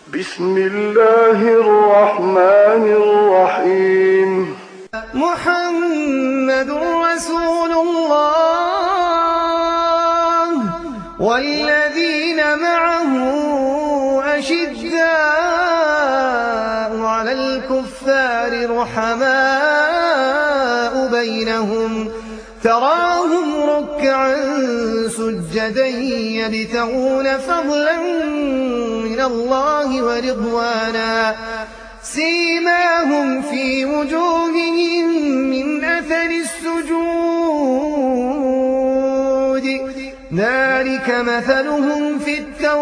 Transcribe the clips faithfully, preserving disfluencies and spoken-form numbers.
بسم الله الرحمن الرحيم. محمد رسول الله والذين معه أشداء على الكفار رحماء بينهم تراهم ركعا سجدا يبتغون فضلا من الله ورضوانا سيماهم في وجوههم من أثر السجود ذلك مثلهم في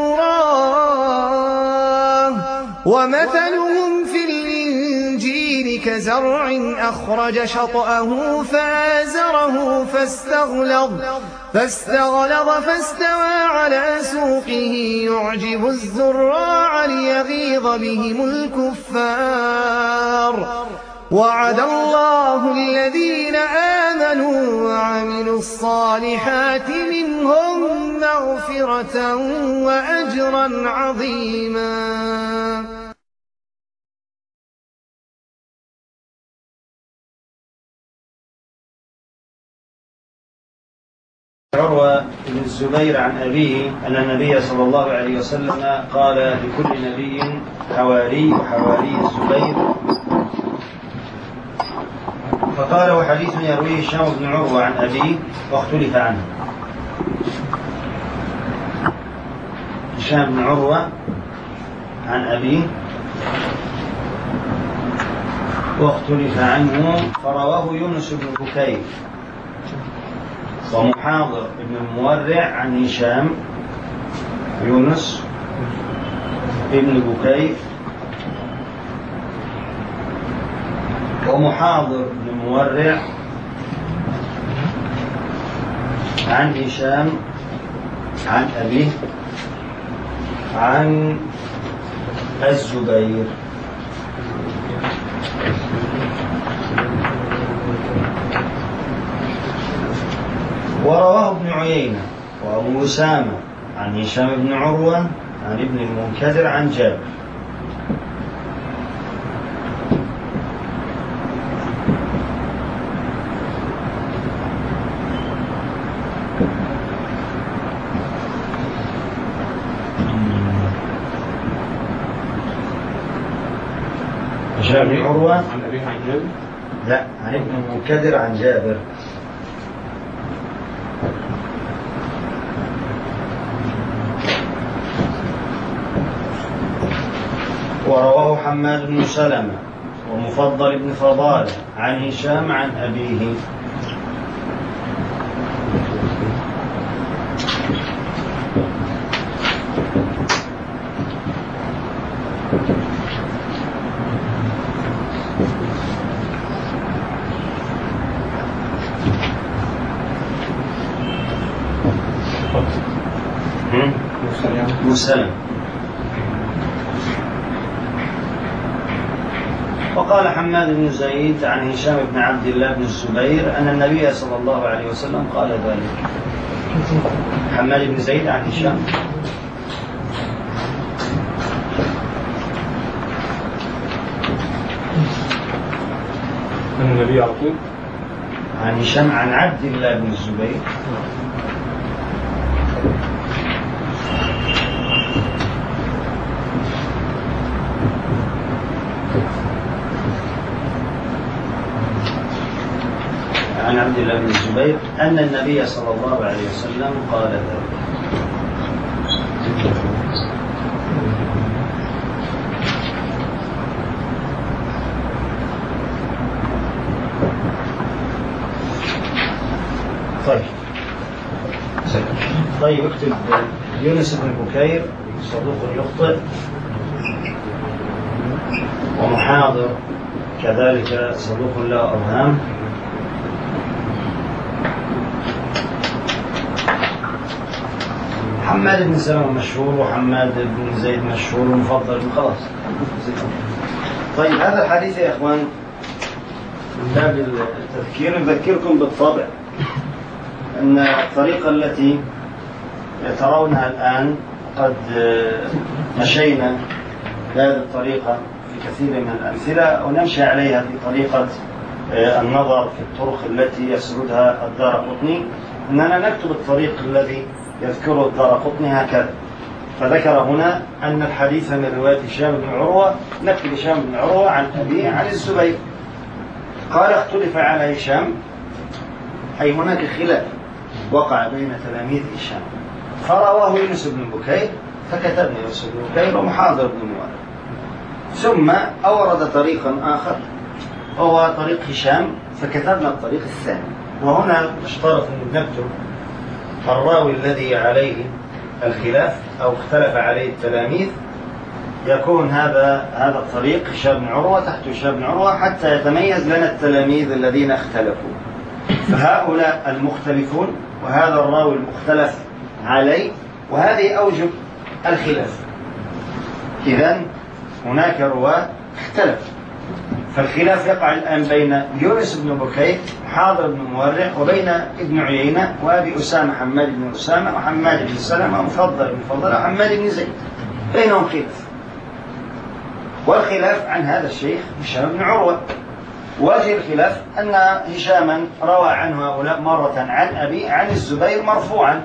التوراة ومثلهم في الإنجيل كزرع أخرج شطأه فآزره فاستغلظ فاستغلظ فاستوى على سوقه يعجب الزراع ليغيظ بهم الكفار وعد الله الذين آمنوا وعملوا الصالحات منهم مغفرة وأجرا عظيما. عروة بن الزبير عن أبيه أن النبي صلى الله عليه وسلم قال لكل نبي حواري وحواري الزبير. فقال وحديث يرويه هشام بن عروة عن أبيه واختلف عنه. هشام بن عروة عن أبيه واختلف عنه، فرواه يونس بن بكير ومحاضر بن المورع عن هشام، يونس بن بكير ومحاضر بن المورع عن هشام عن أبيه عن الزبير. ورواه ابن عيينة وأبو أسامة عن هشام بن عروة عن ابن المنكدر عن جابر. هشام بن عروة عن أبيه عن جابر؟ لا، عن ابن المنكدر عن جابر. ورواه حماد بن سلمة ومفضل بن فضالة عن هشام عن أبيه. مسلم. وقال حماد بن زيد عن هشام بن عبد الله بن الزبير أن النبي صلى الله عليه وسلم قال ذلك. حماد بن زيد عن هشام عن النبي على طول، عن هشام عن عبد الله بن الزبير عن عبد الله بن الزبير أن النبي صلى الله عليه وسلم قال ذلك. طيب طيب اكتب يونس بن بكير صدوق يخطئ، ومحاضر كذلك صدوق له أوهام، حماد بن سلمة مشهور وحماد بن زيد مشهور ومفضل خلاص. طيب هذا الحديث يا إخوان من باب التذكير نذكركم بالطبع أن الطريقة التي ترونها الآن قد مشينا بهذه الطريقة في كثير من الأمثلة، ونمشي عليها في طريقة النظر في الطرق التي يسردها الدارقطني، أننا نكتب الطريق الذي يذكره الدارقطني هكذا. فذكر هنا أن الحديث من رواية هشام بن عروة، نكتب هشام بن عروة عن أبيه عن الزبير. قال اختلف على هشام، أي هناك خلاف وقع بين تلاميذ هشام، فرواه يونس بن بكير فكتبنا يونس بن بكير ومحاضر بن موالد، ثم أورد طريقا آخر وهو طريق هشام فكتبنا الطريق الثاني. وهنا اشترط أن نكتب الراوي الذي عليه الخلاف أو اختلف عليه التلاميذ، يكون هذا هذا الطريق هشام بن عروة تحت هشام بن عروة حتى يتميز لنا التلاميذ الذين اختلفوا. فهؤلاء المختلفون وهذا الراوي المختلف عليه، وهذه أوجب الخلاف. إذن هناك رواة اختلف، فالخلاف يقع الآن بين يونس بن بكير حاضر بن مورع وبين ابن عيينة وأبي أسامة حماد بن أسامة وحماد بن سلمة ومفضل بن فضل وحماد بن زيد، بينهم خلاف. والخلاف عن هذا الشيخ هشام بن عروة. وجه الخلاف أن هشاما روى عن هؤلاء مرة عن أبي عن الزبير مرفوعا،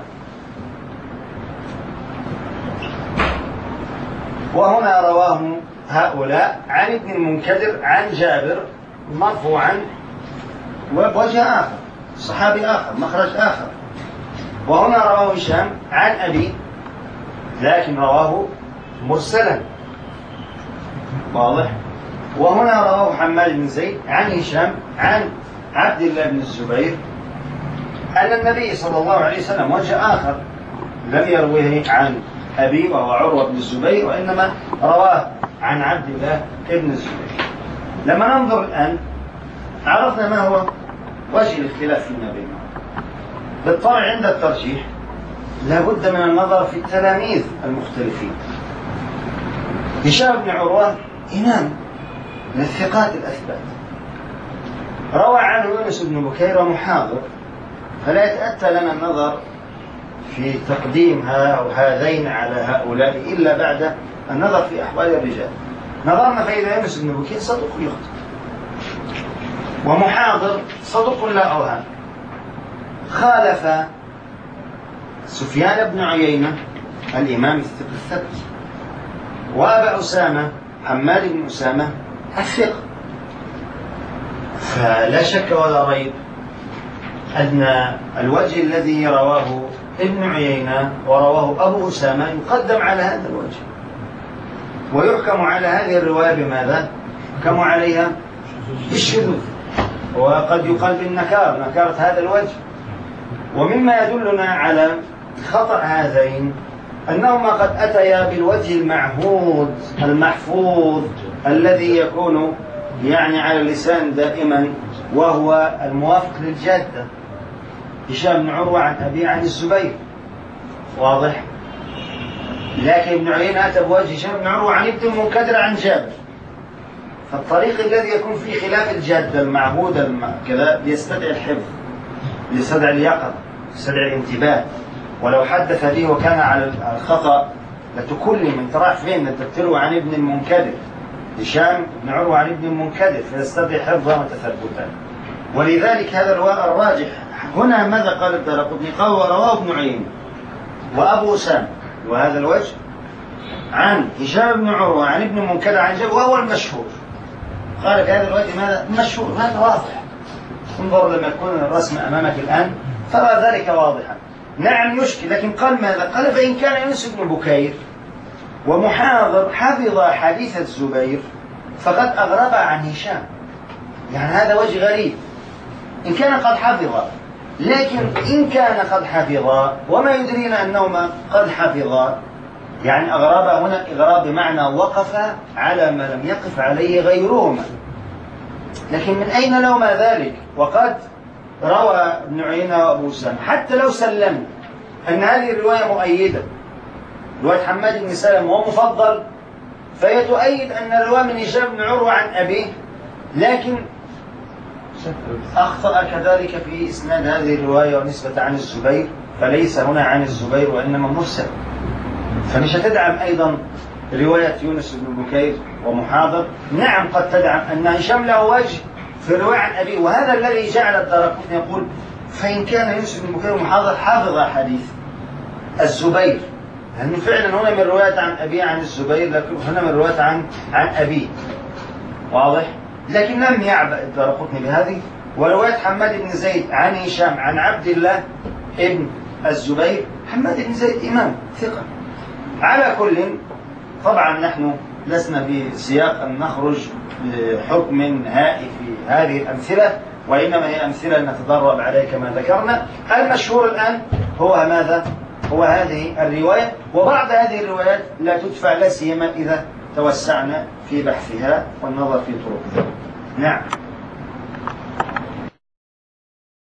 وهنا رواه هؤلاء عن ابن المنكدر عن جابر مرفوعا وبوجه آخر، صحابي آخر، مخرج آخر. وهنا رواه هشام عن أبي لكن رواه مرسلا، واضح. وهنا رواه حماد بن زيد عن هشام عن عبد الله بن الزبير أن النبي صلى الله عليه وسلم وجه آخر لم يرويه عن أبي وهو عروة بن الزبير، وإنما رواه عن عبد الله بن الزبير. لما ننظر الآن عرفنا ما هو وجه الاختلاف فيما بينهم. بالطبع عند الترجيح لا بد من النظر في التلاميذ المختلفين. هشام بن عروة إمام من الثقات الأثبات، روى عنه يونس بن بكير ومحاضر، فلا يتأتى لنا النظر في تقديم هذين على هؤلاء إلا بعد النظر في أحوال الرجال. نظرنا فإذا يونس بن بكير صدوق يخطئ، ومحاضر صدوق لا أوهام، خالف سفيان بن عيينة الإمام الثقة الثبت، وأبا أسامة حماد بن أسامة الثقة. فلا شك ولا ريب أن الوجه الذي رواه ابن عيينة ورواه أبو أسامة يقدم على هذا الوجه، ويحكم على هذه الرواية بماذا؟ يحكم عليها بالشذوذ، وقد يقال بالنكار، نكارة هذا الوجه. ومما يدلنا على خطأ هذين أنهما قد أتيا بالوجه المعهود المحفوظ الذي يكون يعني على اللسان دائما، وهو الموافق للجادة، هشام بن عروة عن أبي عن الزبير، واضح. لكن ابن عيينة أتى بوجه هشام بن عروة عن ابن المنكدر عن جابر، فالطريق الذي يكون فيه خلاف الجادة المعهودة كذا يستدعي الحفظ، يستدعي اليقظة، يستدعي الانتباه. ولو حدث به وكان على الخطأ لتكلم، انت رايح فين؟ انت بتروي عن ابن المنكدر، هشام بن عروة عن ابن المنكدر، فيستدعي حفظا وتثبتا. ولذلك هذا الراجح هنا. ماذا قال الدارقطني؟ قال ورواه ابن عيينة وأبو أسامة وهذا الوجه عن هشام بن عروة عن ابن المنكدر عن جابر، وهو المشهور. قال في هذا الوجه ماذا؟ مشهور، هذا واضح. انظر لما يكون الرسم أمامك الآن ترى ذلك واضحا. نعم يشكل، لكن قال ماذا؟ قال فإن كان يونس بن بكير ومحاضر حفظ حديث الزبير فقد أغرب عن هشام، يعني هذا وجه غريب. إن كان قد حفظ، لكن إن كان قد حفظ وما يدرينا أنهما قد حفظا، يعني أغرب هنا إغراب بمعنى وقف على ما لم يقف عليه غيرهما. لكن من أين لهما ذلك؟ وقد روى ابن عيينة وأبو أسامة. حتى لو سلمنا أن هذه الرواية مؤيدة، رواية حماد بن سلمة ومفضل، فهي تؤيد أن الرواية من هشام بن عروة عن أبيه، لكن أخطأ كذلك في إسناد هذه الرواية ونسبة عن الزبير، فليس هنا عن الزبير وإنما مرسل. فمش هتدعم أيضا رواية يونس بن بكير ومحاضر، نعم قد تدعم أن هشام له وجه في الرواية عن أبيه، وهذا الذي جعل الدارقطني يقول فإن كان يونس بن بكير ومحاضر حافظ حديث الزبير، لأنه فعلا هنا من رواية عن أبيه عن الزبير، لكن هنا من رواية عن عن أبيه، واضح؟ لكن لم يعبأ الدارقطني بهذه. ورواية حماد بن زيد عن هشام عن عبد الله ابن الزبير، حماد بن زيد إمام ثقة. على كل، طبعا نحن لسنا في سياق أن نخرج بحكم نهائي في هذه الأمثلة، وإنما هي أمثلة نتدرب عليها كما ذكرنا. المشهور الآن هو ماذا؟ هو هذه الرواية، وبعض هذه الروايات لا تدفع لا سيما إذا توسعنا في بحثها والنظر في طرقها. نعم.